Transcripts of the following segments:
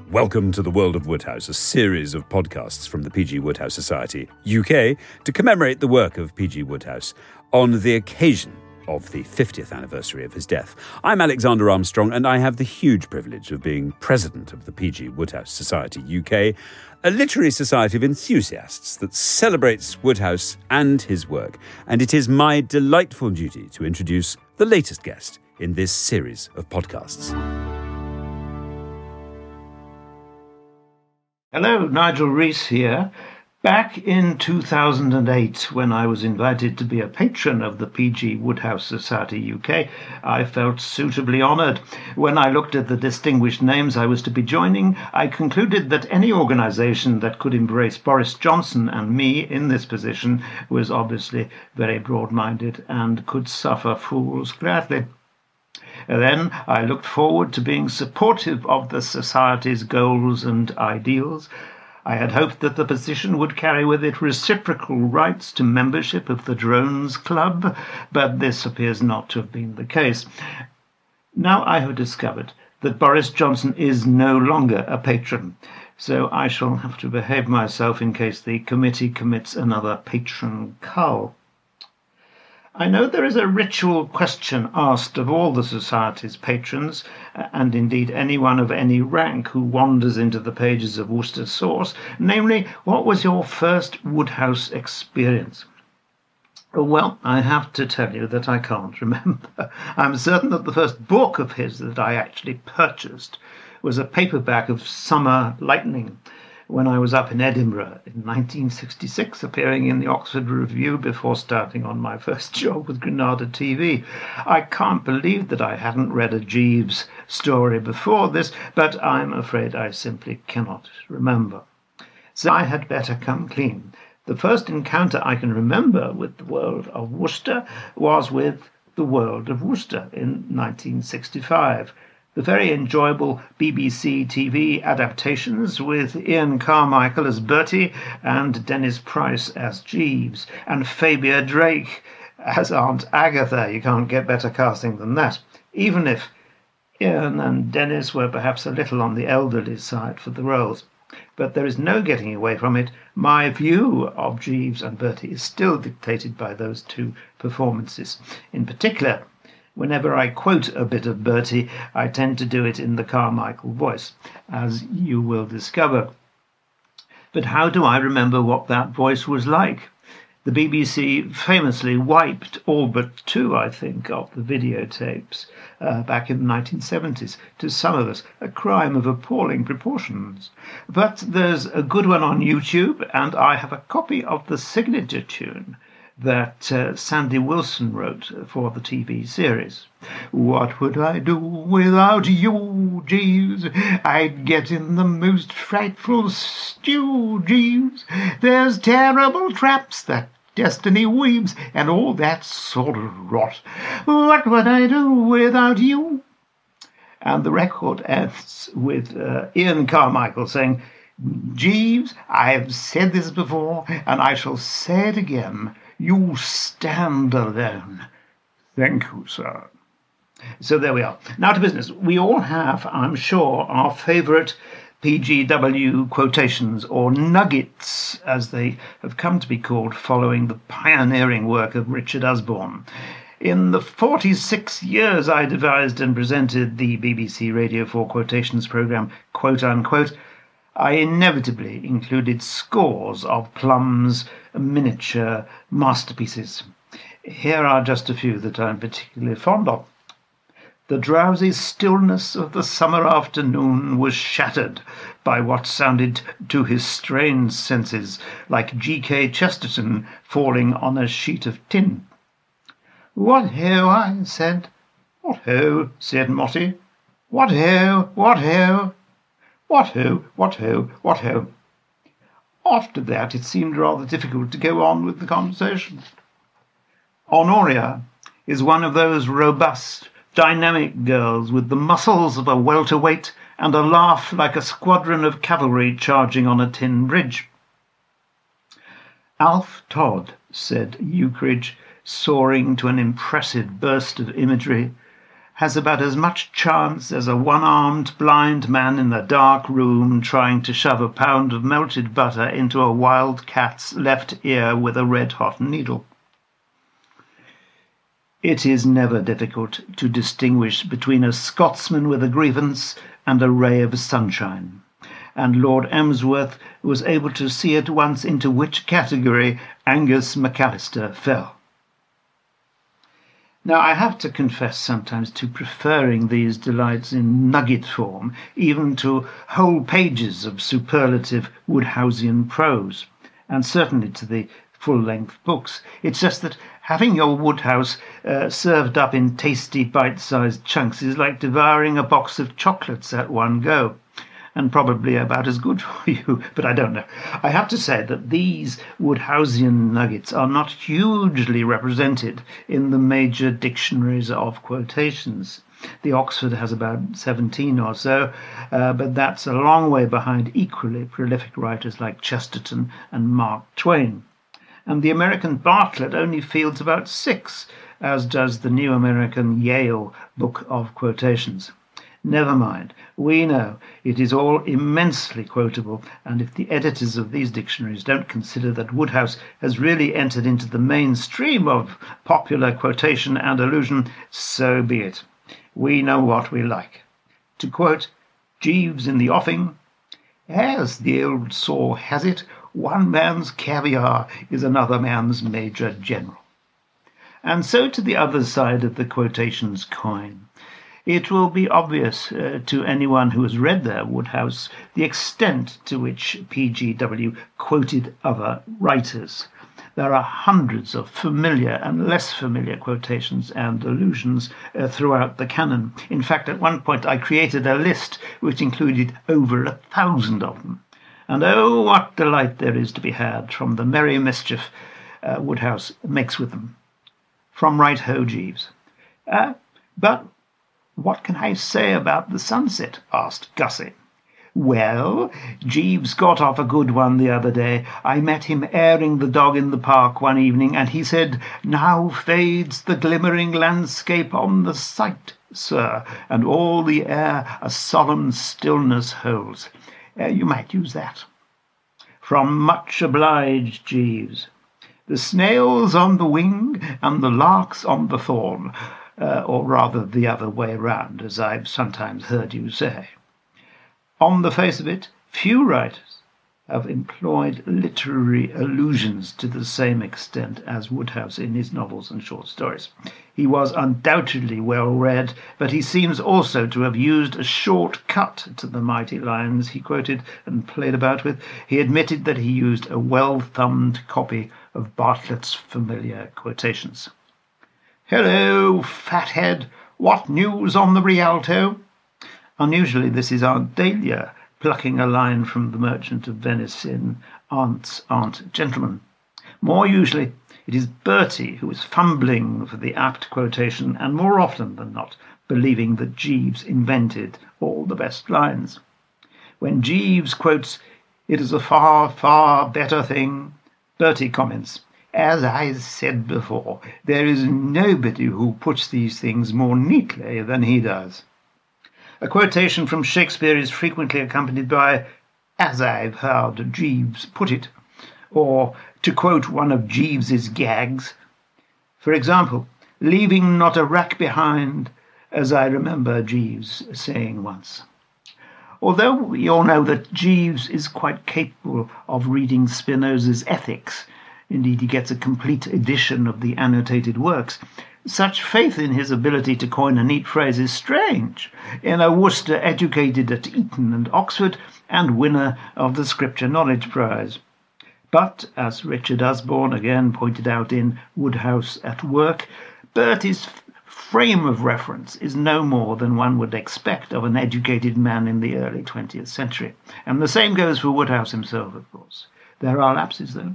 Welcome to the World of Woodhouse, a series of podcasts from the P.G. Woodhouse Society, UK, to commemorate the work of P.G. Woodhouse on the occasion of the 50th anniversary of his death. I'm Alexander Armstrong, and I have the huge privilege of being president of the P.G. Woodhouse Society, UK, a literary society of enthusiasts that celebrates Woodhouse and his work. And it is my delightful duty to introduce the latest guest in this series of podcasts. Hello, Nigel Rees here. Back in 2008, when I was invited to be a patron of the P.G. Woodhouse Society UK, I felt suitably honoured. When I looked at the distinguished names I was to be joining, I concluded that any organisation that could embrace Boris Johnson and me in this position was obviously very broad-minded and could suffer fools gladly. Then I looked forward to being supportive of the Society's goals and ideals. I had hoped that the position would carry with it reciprocal rights to membership of the Drones Club, but this appears not to have been the case. Now I have discovered that Boris Johnson is no longer a patron, so I shall have to behave myself in case the committee commits another patron cull. I know there is a ritual question asked of all the Society's patrons, and indeed anyone of any rank who wanders into the pages of Worcester Source, namely, what was your first Woodhouse experience? Well, I have to tell you that I can't remember. I'm certain that the first book of his that I actually purchased was a paperback of Summer Lightning, when I was up in Edinburgh in 1966, appearing in the Oxford Review before starting on my first job with Granada TV. I can't believe that I hadn't read a Jeeves story before this, but I'm afraid I simply cannot remember. So I had better come clean. The first encounter I can remember with the world of Worcester was with the World of Worcester in 1965. The very enjoyable BBC TV adaptations with Ian Carmichael as Bertie and Dennis Price as Jeeves and Fabia Drake as Aunt Agatha. You can't get better casting than that, even if Ian and Dennis were perhaps a little on the elderly side for the roles. But there is no getting away from it. My view of Jeeves and Bertie is still dictated by those two performances. In particular, whenever I quote a bit of Bertie, I tend to do it in the Carmichael voice, as you will discover. But how do I remember what that voice was like? The BBC famously wiped all but two, I think, of the videotapes back in the 1970s. To some of us, a crime of appalling proportions. But there's a good one on YouTube, and I have a copy of the signature tune that Sandy Wilson wrote for the TV series. What would I do without you, Jeeves? I'd get in the most frightful stew, Jeeves. There's terrible traps that destiny weaves and all that sort of rot. What would I do without you? And the record ends with Ian Carmichael saying, Jeeves, I've said this before and I shall say it again. You stand alone. Thank you, sir. So there we are. Now to business. We all have, I'm sure, our favourite PGW quotations, or nuggets, as they have come to be called following the pioneering work of Richard Usborne. In the 46 years I devised and presented the BBC Radio 4 quotations programme, Quote Unquote, I inevitably included scores of Plum's miniature masterpieces. Here are just a few that I'm particularly fond of. The drowsy stillness of the summer afternoon was shattered by what sounded to his strained senses like G.K. Chesterton falling on a sheet of tin. What ho, I said. What ho, said Motty. What ho, what ho. What ho, what ho, what ho. After that, it seemed rather difficult to go on with the conversation. Honoria is one of those robust, dynamic girls with the muscles of a welterweight and a laugh like a squadron of cavalry charging on a tin bridge. Alf Todd, said Eucridge, soaring to an impressive burst of imagery, has about as much chance as a one-armed blind man in a dark room trying to shove a pound of melted butter into a wild cat's left ear with a red-hot needle. It is never difficult to distinguish between a Scotsman with a grievance and a ray of sunshine, and Lord Emsworth was able to see at once into which category Angus McAllister fell. Now, I have to confess sometimes to preferring these delights in nugget form, even to whole pages of superlative Woodhouseian prose, and certainly to the full-length books. It's just that having your Woodhouse served up in tasty bite-sized chunks is like devouring a box of chocolates at one go, and probably about as good for you, but I don't know. I have to say that these Woodhouseian nuggets are not hugely represented in the major dictionaries of quotations. The Oxford has about 17 or so, but that's a long way behind equally prolific writers like Chesterton and Mark Twain. And the American Bartlett only fields about 6, as does the New American Yale Book of Quotations. Never mind, we know it is all immensely quotable, and if the editors of these dictionaries don't consider that Woodhouse has really entered into the mainstream of popular quotation and allusion, so be it. We know what we like. To quote Jeeves in the offing, "As the old saw has it, one man's caviar is another man's major general." And so to the other side of the quotations coin. It will be obvious to anyone who has read their Woodhouse the extent to which PGW quoted other writers. There are hundreds of familiar and less familiar quotations and allusions throughout the canon. In fact, at one point I created a list which included over 1,000 of them. And oh, what delight there is to be had from the merry mischief Woodhouse makes with them. From Right Ho Jeeves. But what can I say about the sunset? Asked Gussie. Well, Jeeves got off a good one the other day. I met him airing the dog in the park one evening, and he said, "Now fades the glimmering landscape on the sight, sir, and all the air a solemn stillness holds." You might use that. From Much Obliged Jeeves. "The snail's on the wing, and the lark's on the thorn," or rather the other way round, as I've sometimes heard you say. On the face of it, few writers have employed literary allusions to the same extent as Woodhouse in his novels and short stories. He was undoubtedly well read, but he seems also to have used a short cut to the mighty lines he quoted and played about with. He admitted that he used a well-thumbed copy of Bartlett's familiar quotations. "Hello, fathead, what news on the Rialto?" Unusually, this is Aunt Dahlia plucking a line from The Merchant of Venice in Aunt's Aunt Gentleman. More usually, it is Bertie who is fumbling for the apt quotation and more often than not believing that Jeeves invented all the best lines. When Jeeves quotes, "It is a far, far better thing," Bertie comments, "As I said before, there is nobody who puts these things more neatly than he does." A quotation from Shakespeare is frequently accompanied by, "As I've heard Jeeves put it," or, to quote one of Jeeves's gags, for example, "leaving not a rack behind, as I remember Jeeves saying once." Although we all know that Jeeves is quite capable of reading Spinoza's Ethics, indeed he gets a complete edition of the annotated works, such faith in his ability to coin a neat phrase is strange in a Worcester educated at Eton and Oxford and winner of the Scripture Knowledge Prize. But, as Richard Usborne again pointed out in Woodhouse at Work, Bertie's frame of reference is no more than one would expect of an educated man in the early 20th century. And the same goes for Woodhouse himself, of course. There are lapses, though.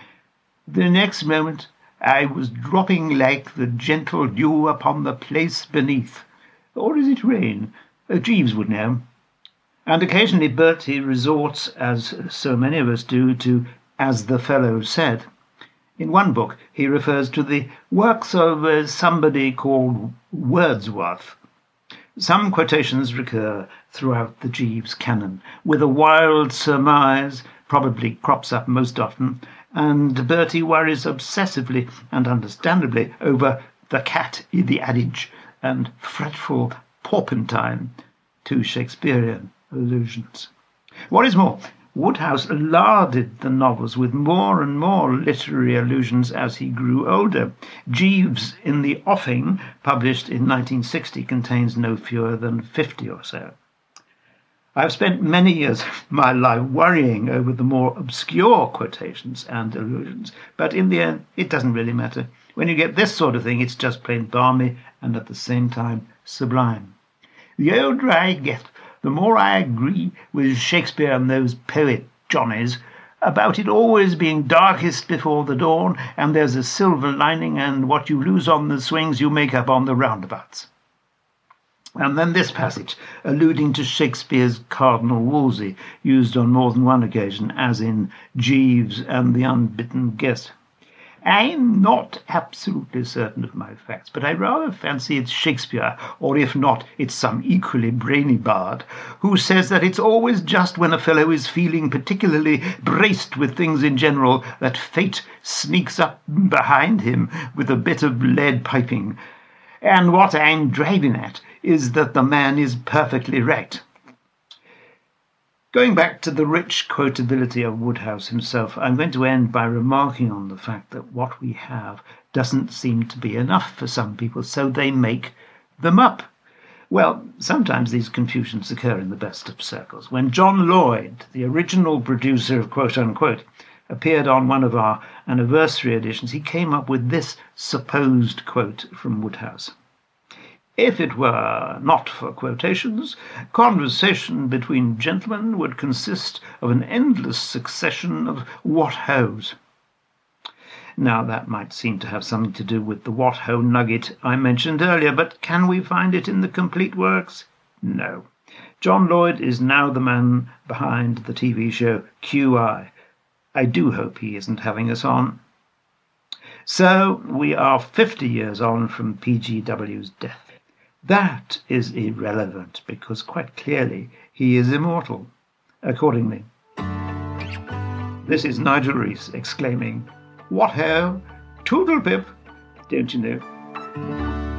The next moment, I was dropping like the gentle dew upon the place beneath. Or is it rain? Jeeves would know. And occasionally Bertie resorts, as so many of us do, to "as the fellow said." In one book he refers to the works of somebody called Wordsworth, Some quotations recur throughout the Jeeves canon, with a wild surmise, probably crops up most often, and Bertie worries obsessively and understandably over the cat in the adage and fretful porpentine, two Shakespearean allusions. What is more, Wodehouse larded the novels with more and more literary allusions as he grew older. Jeeves in the Offing, published in 1960, contains no fewer than 50 or so. I've spent many years of my life worrying over the more obscure quotations and allusions, but in the end, it doesn't really matter. When you get this sort of thing, it's just plain balmy and at the same time sublime. The older I get, the more I agree with Shakespeare and those poet Johnnies about it always being darkest before the dawn, and there's a silver lining, and what you lose on the swings you make up on the roundabouts. And then this passage, alluding to Shakespeare's Cardinal Wolsey, used on more than one occasion, as in Jeeves and the Unbidden Guest. I'm not absolutely certain of my facts, but I rather fancy it's Shakespeare, or if not, it's some equally brainy bard, who says that it's always just when a fellow is feeling particularly braced with things in general that fate sneaks up behind him with a bit of lead piping. And what I'm driving at is that the man is perfectly right. Going back to the rich quotability of Wodehouse himself, I'm going to end by remarking on the fact that what we have doesn't seem to be enough for some people, so they make them up. Well, sometimes these confusions occur in the best of circles. When John Lloyd, the original producer of Quote Unquote, appeared on one of our anniversary editions, he came up with this supposed quote from Wodehouse. If it were not for quotations, conversation between gentlemen would consist of an endless succession of what-hos. Now, that might seem to have something to do with the what-ho nugget I mentioned earlier, but can we find it in the complete works? No. John Lloyd is now the man behind the TV show QI. I do hope he isn't having us on. So, we are 50 years on from PGW's death. That is irrelevant, because quite clearly he is immortal. Accordingly, this is Nigel Rees exclaiming, "What ho! Toodle pip! Don't you know?"